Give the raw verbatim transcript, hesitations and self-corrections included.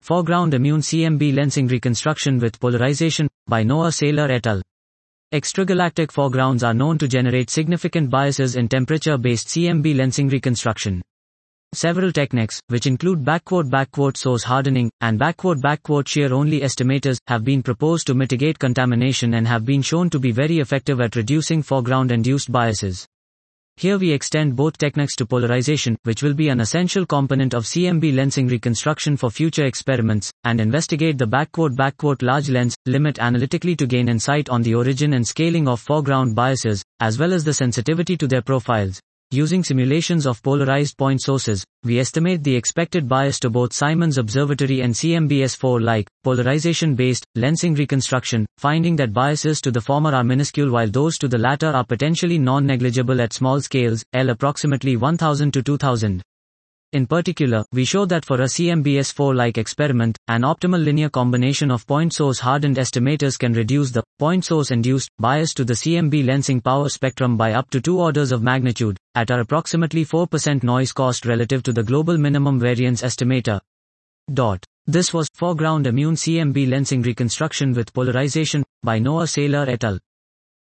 Foreground Immune C M B Lensing Reconstruction with Polarization, by Noah Saylor et al. Extragalactic foregrounds are known to generate significant biases in temperature-based C M B lensing reconstruction. Several techniques, which include backward-backward source hardening, and backward-backward shear-only estimators, have been proposed to mitigate contamination and have been shown to be very effective at reducing foreground-induced biases. Here we extend both techniques to polarization, which will be an essential component of C M B lensing reconstruction for future experiments, and investigate the backward-backward large lens limit analytically to gain insight on the origin and scaling of foreground biases, as well as the sensitivity to their profiles. Using simulations of polarized point sources, we estimate the expected bias to both Simons Observatory and C M B S four-like, polarization-based, lensing reconstruction, finding that biases to the former are minuscule while those to the latter are potentially non-negligible at small scales, L approximately one thousand to two thousand. In particular, we show that for a C M B S four-like experiment, an optimal linear combination of point source hardened estimators can reduce the point source induced bias to the C M B lensing power spectrum by up to two orders of magnitude, at our approximately four percent noise cost relative to the global minimum variance estimator. Dot. This was Foreground Immune C M B Lensing Reconstruction with Polarization, by Noah Saylor et al.